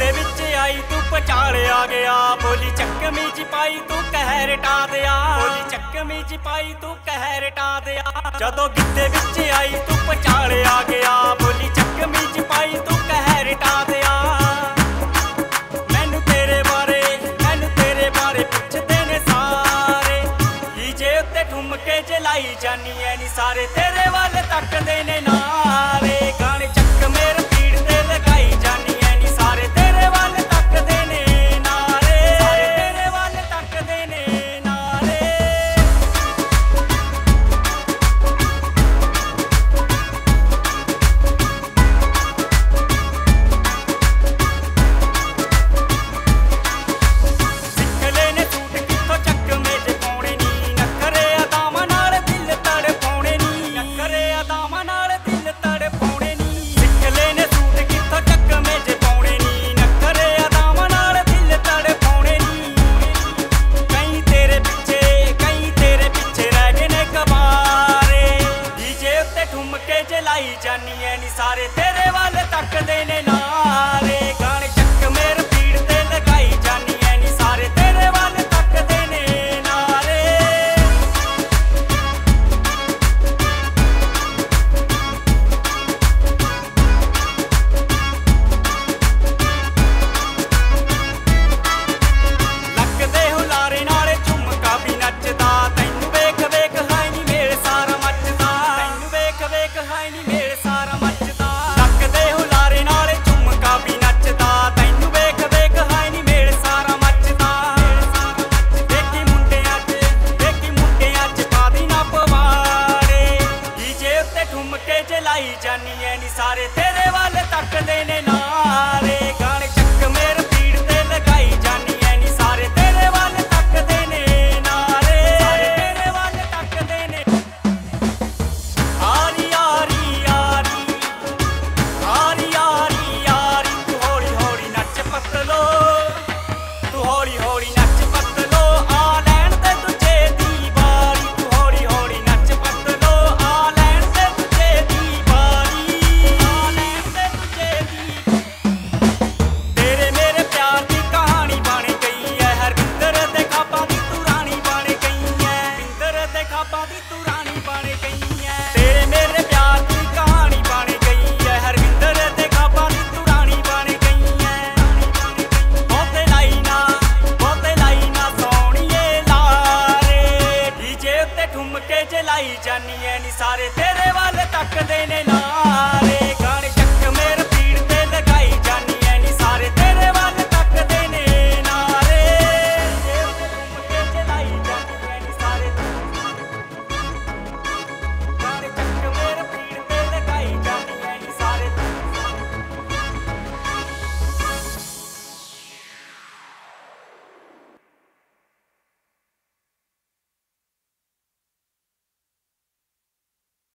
ਗਿੱਧੇ ਵਿੱਚ ਆਈ ਤੂੰ ਪਚਾਲ ਆ ਗਿਆ। ਬੋਲੀ ਚੱਕਮੀ ਚ ਪਾਈ ਤੂੰ ਕਹਿਰ ਟਾ ਦਿਆ। ਬੋਲੀ ਚੱਕਮੀ ਚ ਪਾਈ ਤੂੰ ਕਹਿਰ ਟਾ ਦਿਆ। ਜਦੋਂ ਗਿੱਧੇ ਵਿੱਚ ਆਈ ਤੂੰ ਪਚਾਲ ਆ ਗਿਆ। ਬੋਲੀ ਚੱਕਮੀ ਚ ਪਾਈ ਤੂੰ ਕਹਿਰ ਟਾ ਦਿਆ। ਮੈਨੂੰ ਤੇਰੇ ਬਾਰੇ ਪੁੱਛਦੇ ਨੇ ਸਾਰੇ। ਡੀਜੇ ਉੱਤੇ ਠੁਮਕੇ ਜਲਾਈ ਜਾਨੀ ਐ ਨੀ ਸਾਰੇ ਤੇਰੇ ਵੱਲ ਤੱਕਦੇ ਨੇ ਨਾਰੇ। ਗਾਣੇ ਚੱਕ ਮੇਰੇ ਪੀੜ ਤੇ ਲਗਾਈ ਜਾਨੀ ਐ ਨੀ ਸਾਰੇ ਤੇਰੇ ਵੱਲ ਤੱਕਦੇ ਨੇ ਨਾਰੇ। ਸਾਰੇ ਤੇਰੇ ਵੱਲ ਤੱਕਦੇ ਨੇ ਨਾਰੇ। ਸਿੱਖਲੇ ਨੇ ਸੂਟ ਕਿੱਥੋਂ ਚੱਕਵੇਂ ਜੇ ਪਾਉਣੇ ਨੀ। ਨਖਰੇ ਅਦਾਵਾਂ ਨਾਲ ਦਿਲ ਤੜਪਾਉਣੇ ਨੀ। ਨਖਰੇ ਅਦਾਵਾਂ ਨਾਲ ਦਿਲ ਤੜਪਾਉਣੇ ਨੀ। ਸਿੱਖਲੇ ਨੇ ਸੂਟ ਕਿੱਥੋਂ ਚੱਕਵੇਂ ਜੇ ਪਾਉਣੇ ਨੀ। ਨਖਰੇ ਅਦਾਵਾਂ ਨਾਲ ਦਿਲ ਤੜਪਾਉਣੇ ਨੀ। ਕਈ ਤੇਰੇ ਪਿੱਛੇ ਰਹਿ ਗਏ ਨੇ ਕਵਾਰੇ। ਡੀਜੇ ਉੱਤੇ ਠੁਮਕੇ ਜਲਾਈ ਜਾਨੀ ਐ ਨੀ ਸਾਰੇ ਤੇਰੇ ਵੱਲ ਤੱਕਦੇ ਨੇ ਨਾਰੇ। ਗਾਣੇ ਚੱਕ ਮੇਰੇ ਪੀੜ ਤੇ ਲਗਾਈ ਜਾਨੀ ਐ ਨੀ ਸਾਰੇ ਤੇਰੇ ਵੱਲ ਤੱਕਦੇ ਨੇ ਨਾਰੇ। ਲੱਗਦੇ ਹੁਲਾਰੇ ਨਾਲੇ ਝੁਮਕਾ ਵੀ ਨੱਚਦਾ। ਤੈਨੂੰ ਵੇਖ ਵੇਖ ਹਾਏ ਨੀ ਮੇਲ ਸਾਰਾ ਮੱਚਦਾ। ਤੈਨੂੰ ਵੇਖ ਵੇਖ ਹਾਏ ਨੀ ਮੇਲ ਸਾਰਾ ਮੱਚਦਾ। ਲੱਗਦੇ ਹੁਲਾਰੇ ਨਾਲੇ ਝੁਮਕਾ ਵੀ ਨੱਚਦਾ। ਤੈਨੂੰ ਵੇਖ ਵੇਖ ਹਾਏ ਨੀ ਮੇਲ ਸਾਰਾ ਮੱਚਦਾ। ਦੇਖੀ ਮੁੰਡਿਆਂ ਚ ਪਾਦੀ ਨਾ ਪਵਾੜੇ। ਡੀਜੇ ਉੱਤੇ ਠੁਮਕੇ ਜਲਾਈ ਜਾਨੀ ਐ ਨੀ ਸਾਰੇ ਤੇਰੇ ਵੱਲ ਤੱਕਦੇ ਨੇ ਨਾਰੇ। ਗਾਣੇ ਚੱਕ ਮੇਰੇ ਪੀੜ ਤੇ ਲਗਾਈ ਜਾਨੀ ਐ ਨੀ ਸਾਰੇ ਤੇਰੇ ਵੱਲ ਤੱਕਦੇ ਨੇ ਨਾਰੇ। ਸਾਰੇ ਤੇਰੇ ਵੱਲ ਤੱਕਦੇ ਨੇ। ਆਰੀ ਆਰੀ ਆਰੀ ਆਰੀ ਆਰੀ ਆਰੀ ਤੂੰ ਹੌਲੀ ਹੌਲੀ ਨੱਚ ਪਤਲੋ। ਤੂੰ ਹੌਲੀ ਹੌਲੀ ਨੱਚ ਪਤਲੋ। ਆ ਲੈਣ ਤੇ ਤੁਝੇ ਦੀ ਵਾਰੀ। ਤੂੰ ਹੌਲੀ ਹੌਲੀ ਨੱਚ ਪਤਲੋ। ਆ ਲੈਣ ਤੇ ਤੁਝੇ ਦੀ ਵਾਰੀ। ਆ ਲੈਣ ਤੇ ਤੁਝੇ ਦੀ। ਤੇਰੇ ਮੇਰੇ ਪਿਆਰ ਦੀ ਕਹਾਣੀ ਬਣ ਗਈ ਐ। ਹਰਵਿੰਦਰ ਦੇ ਖਾਬਾਂ ਦੀ ਤੂੰ ਰਾਣੀ ਬਣ ਗਈ ਐ। ਹਰਵਿੰਦਰ ਦੇ ਖਾਬਾਂ ਦੀ ਤੂੰ ਰਾਣੀ ਬਣ ਗਈ ਐ। ਤੇਰੇ ਮੇਰੇ ਪਿਆਰ ਦੀ ਕਹਾਣੀ ਬਣ ਗਈ ਐ। ਹਰਵਿੰਦਰ ਦੇ ਖਾਬਾਂ ਦੀ ਤੂੰ ਰਾਣੀ ਬਣ ਗਈ ਐ। ਬਹੁਤੇ ਲਾਈ ਨਾ ਸੋਹਣੀਏ ਲਾਰੇ। ਡੀਜੇ ਉੱਤੇ ਠੁਮਕੇ ਜਲਾਈ ਜਾਨੀ ਐ ਨੀ ਸਾਰੇ ਤੇਰੇ ਵੱਲ ਤੱਕਦੇ ਨੇ।